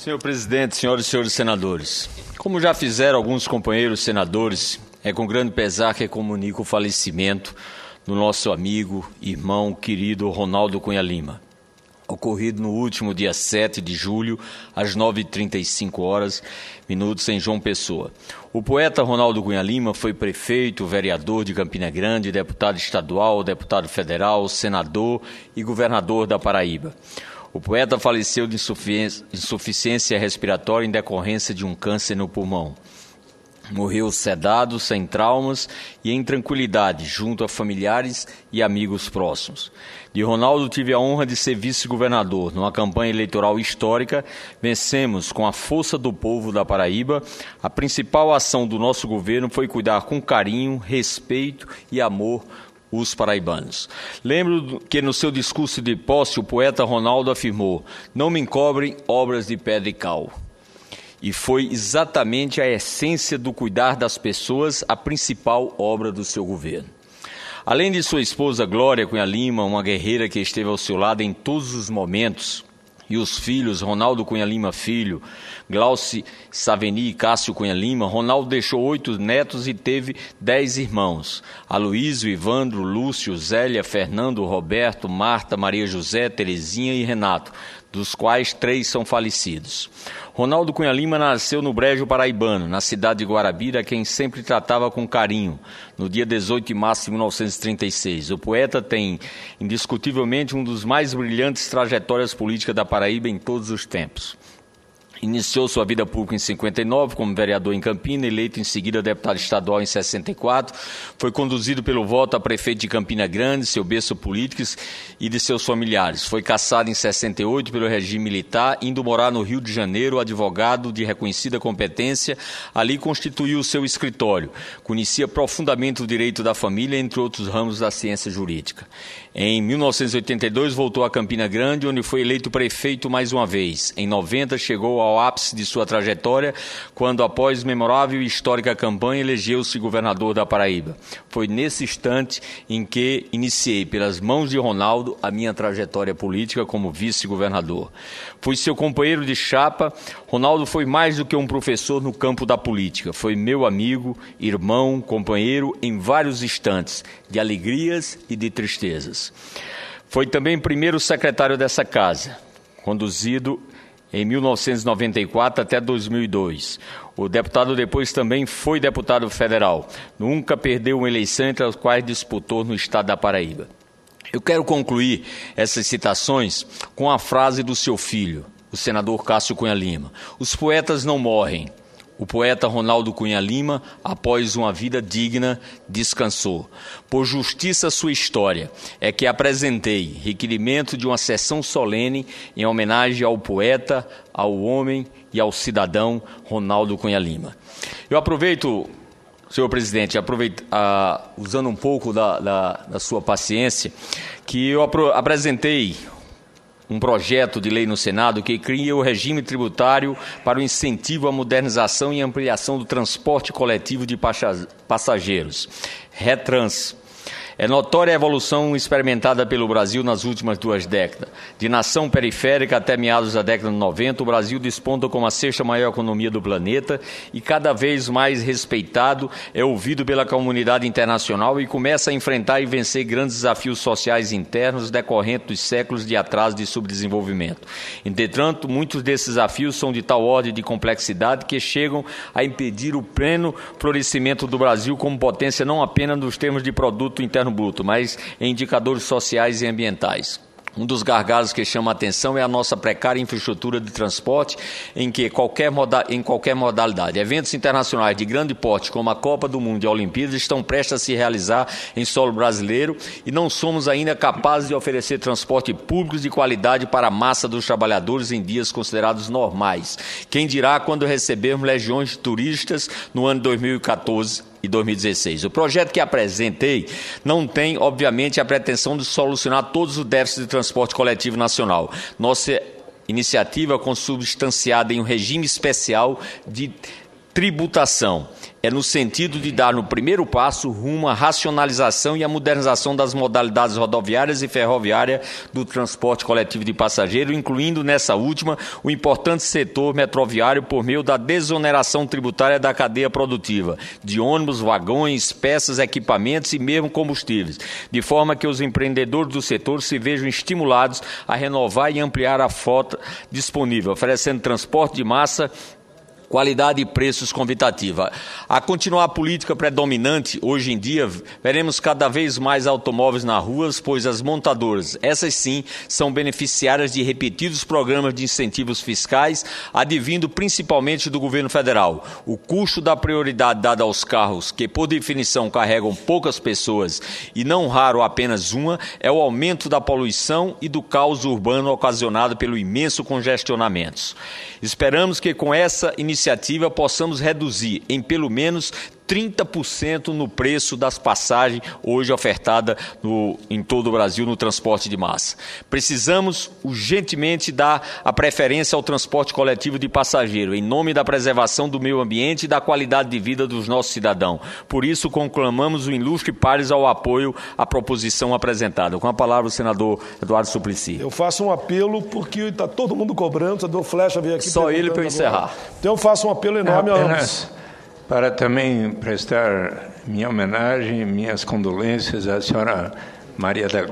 Senhor presidente, senhoras e senhores senadores, como já fizeram alguns companheiros senadores, é com grande pesar que comunico o falecimento do nosso amigo, irmão, querido Ronaldo Cunha Lima, ocorrido no último dia 7 de julho, às 9h35 minutos, em João Pessoa. O poeta Ronaldo Cunha Lima foi prefeito, vereador de Campina Grande, deputado estadual, deputado federal, senador e governador da Paraíba. O poeta faleceu de insuficiência respiratória em decorrência de um câncer no pulmão. Morreu sedado, sem traumas e em tranquilidade, junto a familiares e amigos próximos. De Ronaldo tive a honra de ser vice-governador. Numa campanha eleitoral histórica, vencemos com a força do povo da Paraíba. A principal ação do nosso governo foi cuidar com carinho, respeito e amor os paraibanos. Lembro que no seu discurso de posse, o poeta Ronaldo afirmou: "Não me encobrem obras de pedra e cal." E foi exatamente a essência do cuidar das pessoas a principal obra do seu governo. Além de sua esposa Glória Cunha Lima, uma guerreira que esteve ao seu lado em todos os momentos, e os filhos Ronaldo Cunha Lima Filho, Glauci Saveni e Cássio Cunha Lima, Ronaldo deixou 8 netos e teve 10 irmãos: Aloísio, Ivandro, Lúcio, Zélia, Fernando, Roberto, Marta, Maria José, Terezinha e Renato, dos quais 3 são falecidos. Ronaldo Cunha Lima nasceu no Brejo Paraibano, na cidade de Guarabira, quem sempre tratava com carinho, no dia 18 de março de 1936. O poeta tem, indiscutivelmente, um dos mais brilhantes trajetórias políticas da Paraíba em todos os tempos. Iniciou sua vida pública em 59 como vereador em Campina, eleito em seguida deputado estadual em 64. Foi conduzido pelo voto a prefeito de Campina Grande, seu berço político e de seus familiares. Foi cassado em 68 pelo regime militar, indo morar no Rio de Janeiro, advogado de reconhecida competência. Ali constituiu o seu escritório. Conhecia profundamente o direito da família, entre outros ramos da ciência jurídica. Em 1982 voltou a Campina Grande, onde foi eleito prefeito mais uma vez. Em 90 chegou ao ápice de sua trajetória, quando, após memorável e histórica campanha, elegeu-se governador da Paraíba. Foi nesse instante em que iniciei, pelas mãos de Ronaldo, a minha trajetória política como vice-governador. Fui seu companheiro de chapa. Ronaldo foi mais do que um professor no campo da política. Foi meu amigo, irmão, companheiro em vários instantes, de alegrias e de tristezas. Foi também primeiro secretário dessa casa, conduzido em 1994 até 2002. O deputado depois também foi deputado federal. Nunca perdeu uma eleição entre as quais disputou no estado da Paraíba. Eu quero concluir essas citações com a frase do seu filho, o senador Cássio Cunha Lima: "Os poetas não morrem." O poeta Ronaldo Cunha Lima, após uma vida digna, descansou. Por justiça sua história, é que apresentei requerimento de uma sessão solene em homenagem ao poeta, ao homem e ao cidadão Ronaldo Cunha Lima. Eu aproveito, senhor presidente, usando um pouco da sua paciência, que eu apresentei um projeto de lei no Senado que cria o regime tributário para o incentivo à modernização e ampliação do transporte coletivo de passageiros, RETRANS. É notória a evolução experimentada pelo Brasil nas últimas 2 décadas. De nação periférica até meados da década de 90, o Brasil desponta como a 6ª maior economia do planeta e cada vez mais respeitado, é ouvido pela comunidade internacional e começa a enfrentar e vencer grandes desafios sociais internos decorrentes dos séculos de atraso de subdesenvolvimento. Entretanto, muitos desses desafios são de tal ordem de complexidade que chegam a impedir o pleno florescimento do Brasil como potência não apenas nos termos de produto interno bruto, mas em indicadores sociais e ambientais. Um dos gargalos que chama a atenção é a nossa precária infraestrutura de transporte em qualquer modalidade. Eventos internacionais de grande porte, como a Copa do Mundo e a Olimpíadas, estão prestes a se realizar em solo brasileiro e não somos ainda capazes de oferecer transporte público de qualidade para a massa dos trabalhadores em dias considerados normais. Quem dirá quando recebermos legiões de turistas no ano 2014 e 2016. O projeto que apresentei não tem, obviamente, a pretensão de solucionar todos os déficits de transporte coletivo nacional. Nossa iniciativa consubstanciada em um regime especial de tributação. É no sentido de dar no primeiro passo rumo à racionalização e à modernização das modalidades rodoviárias e ferroviárias do transporte coletivo de passageiro, incluindo nessa última o importante setor metroviário por meio da desoneração tributária da cadeia produtiva, de ônibus, vagões, peças, equipamentos e mesmo combustíveis, de forma que os empreendedores do setor se vejam estimulados a renovar e ampliar a frota disponível, oferecendo transporte de massa, qualidade e preços convidativa. A continuar a política predominante, hoje em dia, veremos cada vez mais automóveis nas ruas, pois as montadoras, essas sim, são beneficiárias de repetidos programas de incentivos fiscais, advindo principalmente do governo federal. O custo da prioridade dada aos carros, que por definição carregam poucas pessoas e não raro apenas uma, é o aumento da poluição e do caos urbano ocasionado pelo imenso congestionamento. Esperamos que com essa iniciativa possamos reduzir em pelo menos 30% no preço das passagens hoje ofertadas em todo o Brasil no transporte de massa. Precisamos urgentemente dar a preferência ao transporte coletivo de passageiro, em nome da preservação do meio ambiente e da qualidade de vida dos nossos cidadãos. Por isso, conclamamos o ilustre pares ao apoio à proposição apresentada. Com a palavra, o senador Eduardo Suplicy. Eu faço um apelo porque está todo mundo cobrando, o senador Flecha veio aqui. Só ele para eu encerrar. Então eu faço um apelo enorme a ambos. Para também prestar minha homenagem, minhas condolências à senhora Maria da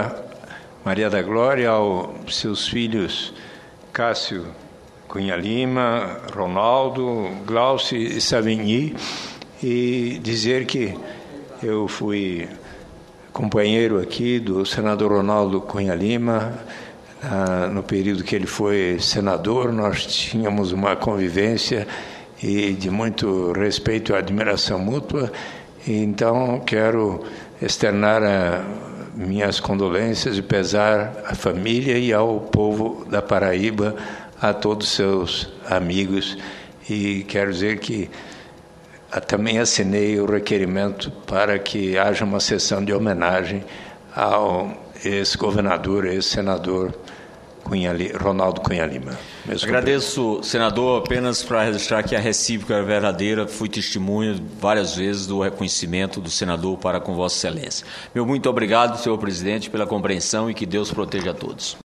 Glória, aos seus filhos Cássio Cunha Lima, Ronaldo, Glaucio e Savigny, e dizer que eu fui companheiro aqui do senador Ronaldo Cunha Lima. No período que ele foi senador, nós tínhamos uma convivência e de muito respeito e admiração mútua. Então, quero externar minhas condolências e pesar à família e ao povo da Paraíba, a todos seus amigos. E quero dizer que também assinei o requerimento para que haja uma sessão de homenagem ao ex-governador, ex-senador Ronaldo Cunha Lima. Agradeço, senador, apenas para registrar que a recíproca é verdadeira. Fui testemunha várias vezes do reconhecimento do senador para com Vossa Excelência. Meu muito obrigado, senhor presidente, pela compreensão e que Deus proteja a todos.